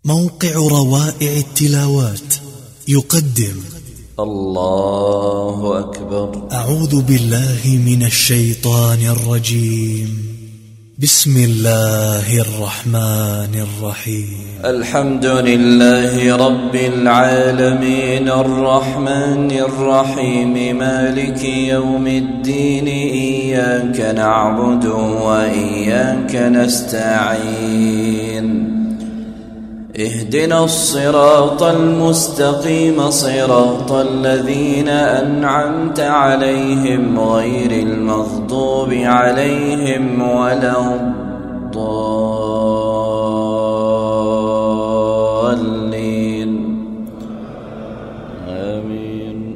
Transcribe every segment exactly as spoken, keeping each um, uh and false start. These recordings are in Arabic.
موقع روائع التلاوات يقدم الله أكبر. أعوذ بالله من الشيطان الرجيم. بسم الله الرحمن الرحيم. الحمد لله رب العالمين الرحمن الرحيم مالك يوم الدين. إياك نعبد وإياك نستعين. اهدنا الصراط المستقيم صراط الذين أنعمت عليهم غير المغضوب عليهم ولا الضالين آمين.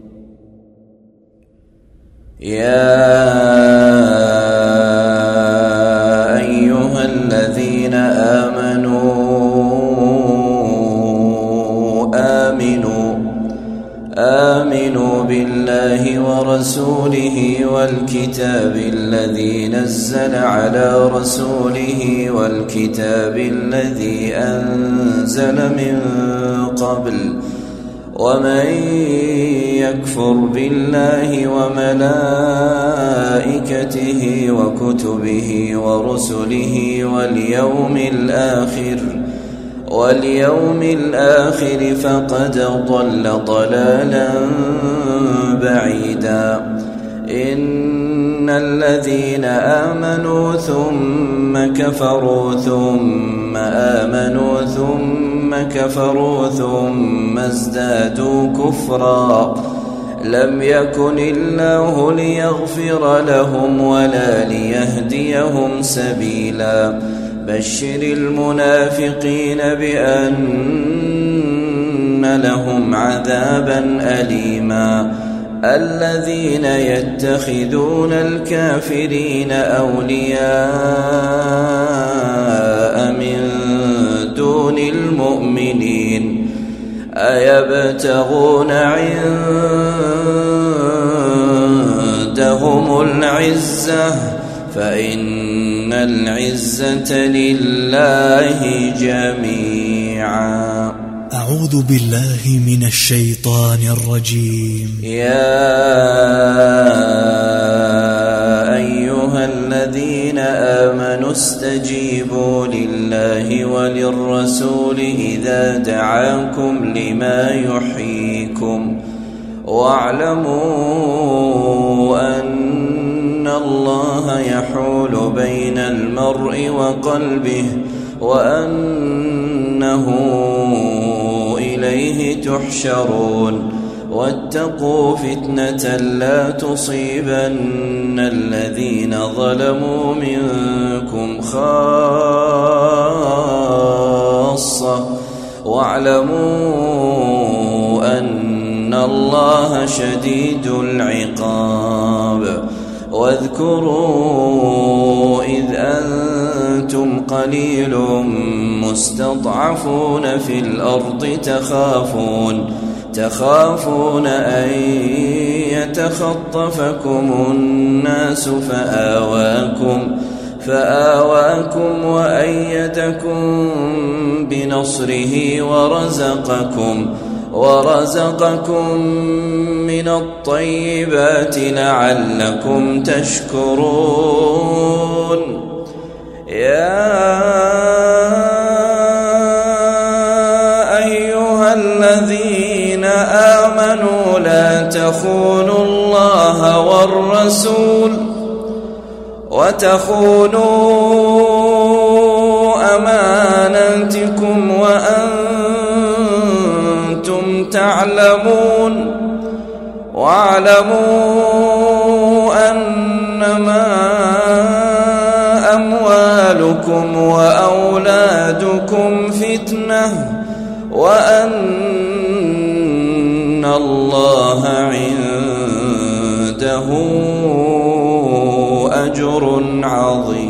يا أيها الذين آمنوا آمنوا بالله ورسوله والكتاب الذي نزل على رسوله والكتاب الذي أنزل من قبل. ومن يكفر بالله وملائكته وكتبه ورسله واليوم الآخر واليوم الآخر فقد ضل ضلالا بعيدا. إن الذين آمنوا ثم كفروا ثم آمنوا ثم كفروا ثم ازدادوا كفرا لم يكن الله ليغفر لهم ولا ليهديهم سبيلا. بشر المنافقين بأن لهم عذابا أليما. الذين يتخذون الكافرين أولياء من دون المؤمنين أيبتغون عندهم العزة فإن العزة لله جميعا. أعوذ بالله من الشيطان الرجيم. يا أيها الذين آمنوا استجيبوا لله وللرسول إذا دعاكم لما يحييكم واعلموا أن إن الله يحول بين المرء وقلبه وأنه إليه تحشرون. واتقوا فتنة لا تصيبن الذين ظلموا منكم خاصة واعلموا أن الله شديد العقاب. واذكروا إذ أنتم قليل مستضعفون في الأرض تخافون تخافون أن يتخطفكم الناس فآواكم فآواكم وأيدكم بنصره ورزقكم ورزقكم من الطيبات لعلكم تشكرون. يا أيها الذين آمنوا لا تخونوا الله والرسول وتخونوا أماناتكم وأنتم تعلمون. واعلموا أنما أموالكم وأولادكم فتنة وأن الله عنده أجر عظيم.